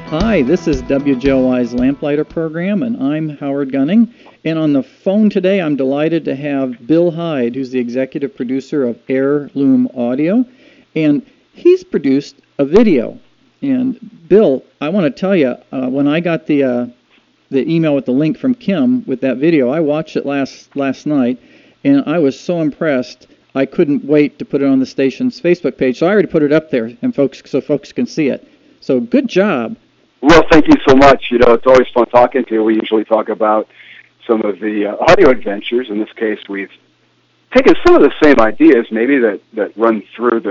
Hi, this is WJLY's Lamplighter program, and I'm Howard Gunning. And on the phone today, I'm delighted to have Bill Hyde, who's the executive producer of Heirloom Audio, and he's produced a video. And Bill, I want to tell you, when I got the email with the link from Kim with that video, I watched it last night, and I was so impressed. I couldn't wait to put it on the station's Facebook page, so I already put it up there, and folks can see it. So good job. Well, thank you so much. You know, it's always fun talking to you. We usually talk about some of the audio adventures. In this case, we've taken some of the same ideas, maybe that run through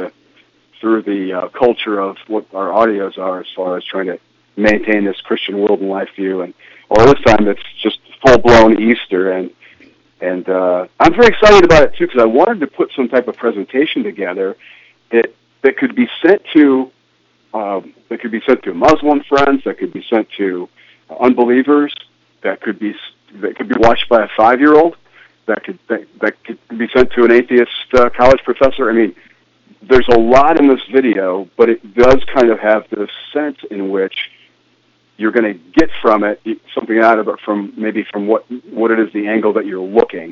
the culture of what our audios are, as far as trying to maintain this Christian world and life view. And this time it's just full-blown Easter, and I'm very excited about it too, because I wanted to put some type of presentation together that could be sent to. That could be sent to Muslim friends. That could be sent to unbelievers. That could be watched by a 5-year-old. That could be sent to an atheist college professor. I mean, there's a lot in this video, but it does kind of have this sense in which you're going to get from it something out of it from what it is, the angle that you're looking.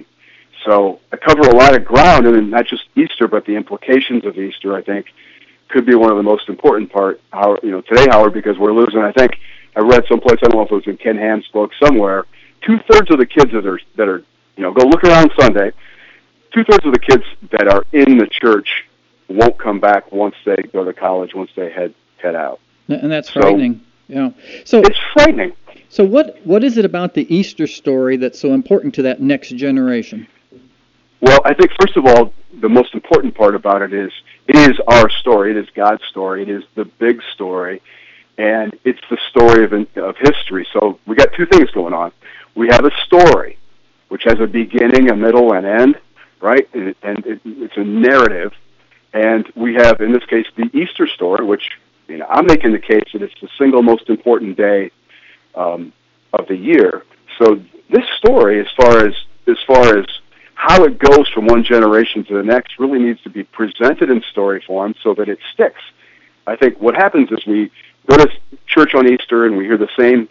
So I cover a lot of ground, and not just Easter, but the implications of Easter, I think, could be one of the most important part, today, Howard, because we're losing. I think I read someplace, I don't know if it was in Ken Ham's book somewhere, 2/3 of the kids that are go look around Sunday, 2/3 of the kids that are in the church won't come back once they go to college, once they head out. And that's frightening. Yeah. So it's frightening. So what is it about the Easter story that's so important to that next generation? Well, I think, first of all, the most important part about it is our story. It is God's story. It is the big story, and it's the story of history. So we got two things going on. We have a story, which has a beginning, a middle, and end, right? And it's a narrative. And we have, in this case, the Easter story, which I'm making the case that it's the single most important day of the year. So this story, as far as how it goes from one generation to the next, really needs to be presented in story form so that it sticks. I think what happens is we go to church on Easter and we hear the same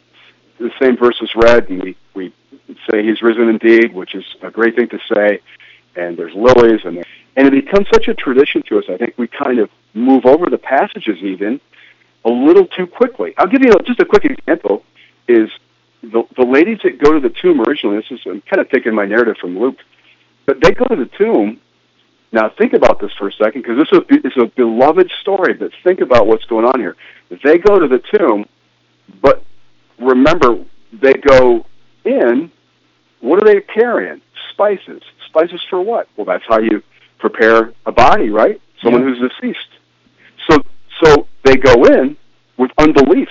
verses read, and we say He's risen indeed, which is a great thing to say, and there's lilies, and it becomes such a tradition to us. I think we kind of move over the passages even a little too quickly. I'll give you just a quick example. Is the ladies that go to the tomb originally, I'm kind of taking my narrative from Luke, but they go to the tomb. Now think about this for a second, because this is a beloved story, but think about what's going on here. They go to the tomb, but remember, they go in, what are they carrying? Spices. Spices for what? Well, that's how you prepare a body, right? Someone who's deceased. So they go in with unbelief.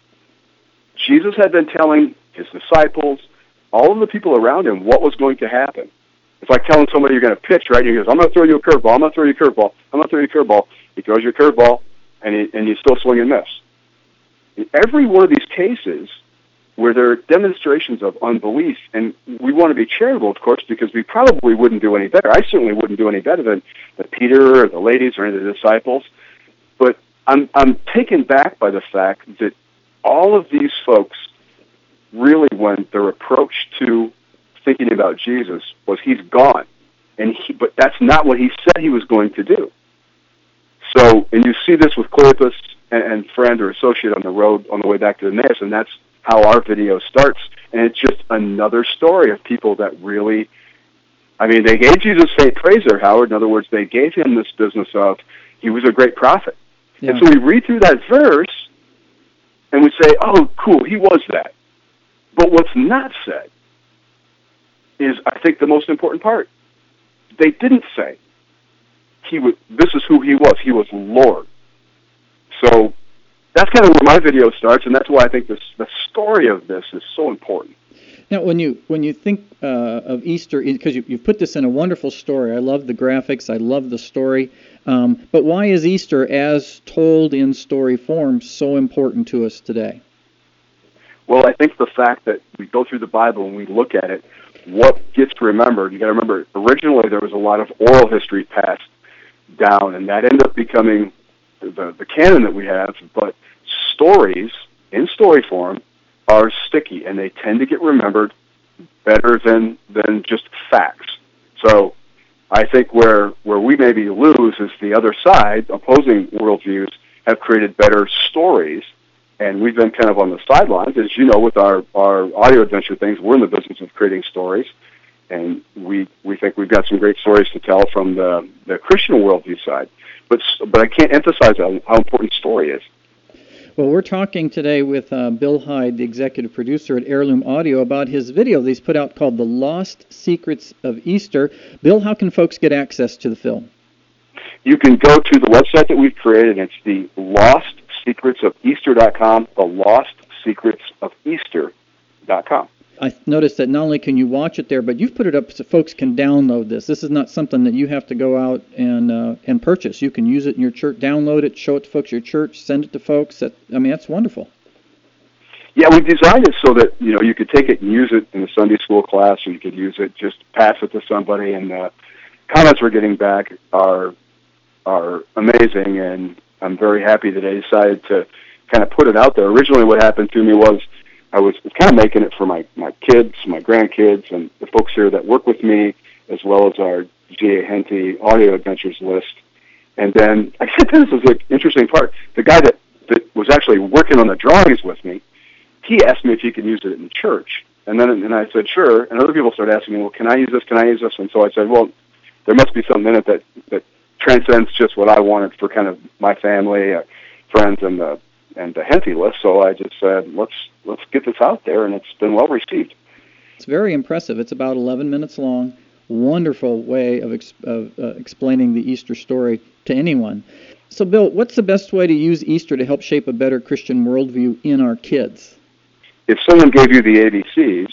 Jesus had been telling his disciples, all of the people around him, what was going to happen. It's like telling somebody you're going to pitch, right? He goes, I'm going to throw you a curveball, I'm going to throw you a curveball, I'm going to throw you a curveball. He throws you a curveball, and you still swing and miss. In every one of these cases where there are demonstrations of unbelief, and we want to be charitable, of course, because we probably wouldn't do any better. I certainly wouldn't do any better than Peter or the ladies or any of the disciples. But I'm taken back by the fact that all of these folks really, when their approach to thinking about Jesus was He's gone, but that's not what He said He was going to do. So, and you see this with Cleopas and friend or associate on the road on the way back to Emmaus, and that's how our video starts. And it's just another story of people that really, they gave Jesus faint praise there, Howard. In other words, they gave Him this business of He was a great prophet. Yeah. And so we read through that verse, and we say, oh, cool, He was that. But what's not said is, I think, the most important part. They didn't say this is who He was. He was Lord. So that's kind of where my video starts, and that's why I think the story of this is so important. Now, when you think of Easter, because you've put this in a wonderful story, I love the graphics, I love the story, but why is Easter, as told in story form, so important to us today? Well, I think the fact that we go through the Bible and we look at it, what gets remembered, you got to remember, originally there was a lot of oral history passed down, and that ended up becoming the canon that we have, but stories in story form are sticky, and they tend to get remembered better than just facts. So I think where we maybe lose is the other side, opposing worldviews, have created better stories, and we've been kind of on the sidelines. As you know, with our audio adventure things, we're in the business of creating stories, and we think we've got some great stories to tell from the Christian worldview side. But I can't emphasize how important story is. Well, we're talking today with Bill Hyde, the executive producer at Heirloom Audio, about his video that he's put out called The Lost Secrets of Easter. Bill, how can folks get access to the film? You can go to the website that we've created. It's the LostSecretsOfEaster.com, the LostSecretsOfEaster.com. I noticed that not only can you watch it there, but you've put it up so folks can download this. This is not something that you have to go out and purchase. You can use it in your church, download it, show it to folks at your church, send it to folks. That's wonderful. Yeah, we designed it so that you could take it and use it in a Sunday school class, or you could use it, just pass it to somebody. And the comments we're getting back are amazing, and I'm very happy that I decided to kind of put it out there. Originally, what happened to me was I was kind of making it for my kids, my grandkids, and the folks here that work with me, as well as our G.A. Henty Audio Adventures list. And then I said, this is an interesting part. The guy that was actually working on the drawings with me, he asked me if he could use it in church. And I said, sure. And other people started asking me, well, can I use this? Can I use this? And so I said, well, there must be something in it that transcends just what I wanted for kind of my family, friends, and the Henty list. So I just said, let's get this out there, and it's been well received. It's very impressive. It's about 11 minutes long. Wonderful way of explaining the Easter story to anyone. So, Bill, what's the best way to use Easter to help shape a better Christian worldview in our kids? If someone gave you the ABCs,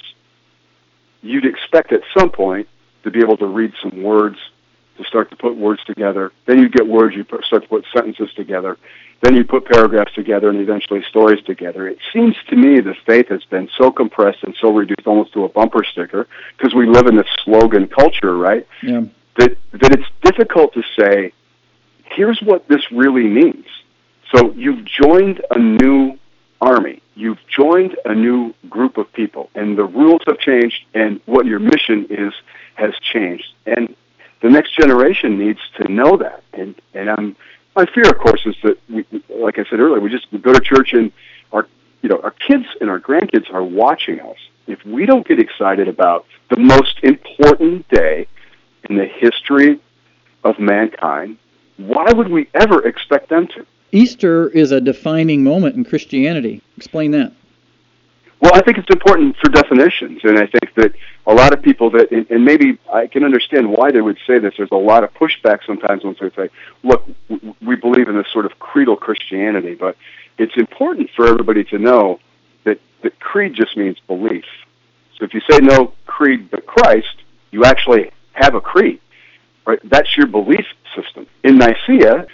you'd expect at some point to be able to read some words, to start to put words together. Then you get words, you start to put sentences together. Then you put paragraphs together and eventually stories together. It seems to me the faith has been so compressed and so reduced almost to a bumper sticker, because we live in this slogan culture, right? Yeah. That it's difficult to say, here's what this really means. So you've joined a new army. You've joined a new group of people, and the rules have changed, and what your mission is has changed. And the next generation needs to know that. And my fear, of course, is that, like I said earlier, we go to church, and our kids and our grandkids are watching us. If we don't get excited about the most important day in the history of mankind, why would we ever expect them to? Easter is a defining moment in Christianity. Explain that. Well, I think it's important for definitions, and I think that a lot of people and maybe I can understand why they would say this. There's a lot of pushback sometimes when they say, look, we believe in this sort of creedal Christianity, but it's important for everybody to know that creed just means belief. So if you say no creed but Christ, you actually have a creed, right? That's your belief system. At Nicaea,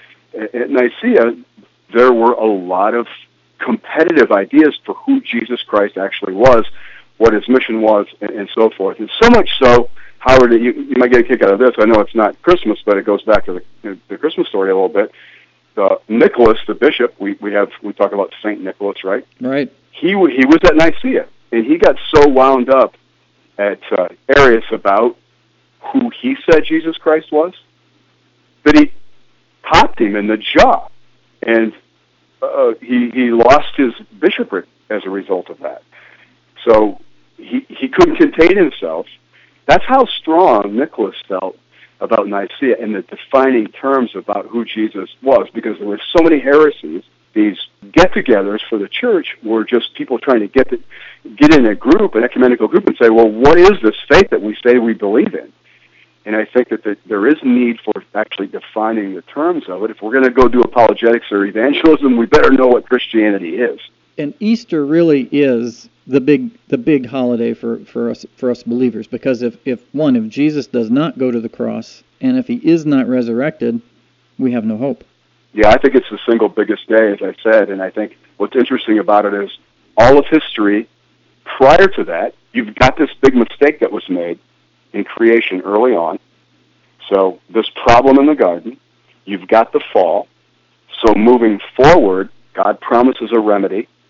there were a lot of competitive ideas for who Jesus Christ actually was, what his mission was, and so forth. And so much so, Howard, you might get a kick out of this. I know it's not Christmas, but it goes back to the Christmas story a little bit. Nicholas, the bishop, we talk about Saint Nicholas, right? Right. He was at Nicaea, and he got so wound up at Arius about who he said Jesus Christ was that he popped him in the jaw, and he lost his bishopric as a result of that. So he couldn't contain himself. That's how strong Nicholas felt about Nicaea and the defining terms about who Jesus was, because there were so many heresies. These get-togethers for the church were just people trying to get in a group, an ecumenical group, and say, well, what is this faith that we say we believe in? And I think that there is need for actually defining the terms of it. If we're going to go do apologetics or evangelism, we better know what Christianity is. And Easter really is the big holiday for us believers, because if Jesus does not go to the cross, and if he is not resurrected, we have no hope. Yeah, I think it's the single biggest day, as I said, and I think what's interesting about it is all of history prior to that, you've got this big mistake that was made in creation early on. So this problem in the garden, you've got the fall. So moving forward, God promises a remedy.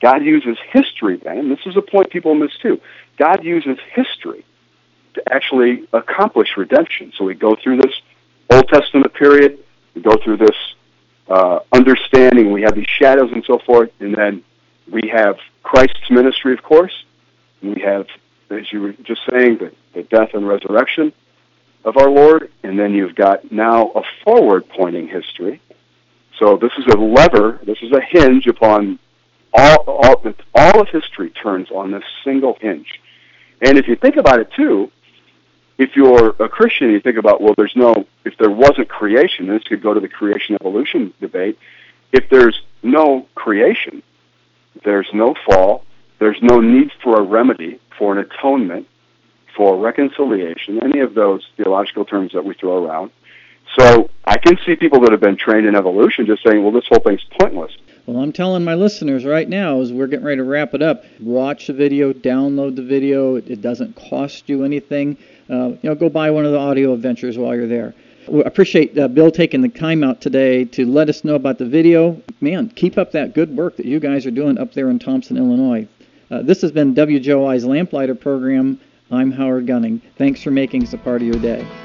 God uses history then, and this is a point people miss too. God uses history to actually accomplish redemption. So we go through this Old Testament period, we go through this understanding, we have these shadows and so forth, and then we have Christ's ministry, of course. We have, as you were just saying, the death and resurrection of our Lord, and then you've got now a forward-pointing history. So this is a lever, this is a hinge upon all of history turns on this single hinge. And if you think about it too, if you're a Christian, you think about, well, if there wasn't creation, this could go to the creation-evolution debate. If there's no creation, there's no fall, there's no need for a remedy, for an atonement, for reconciliation, any of those theological terms that we throw around. So I can see people that have been trained in evolution just saying, well, this whole thing's pointless. Well, I'm telling my listeners right now, as we're getting ready to wrap it up, watch the video, download the video. It doesn't cost you anything. Go buy one of the audio adventures while you're there. We appreciate Bill taking the time out today to let us know about the video. Man, keep up that good work that you guys are doing up there in Thompson, Illinois. This has been WJOI's Lamplighter program. I'm Howard Gunning. Thanks for making us a part of your day.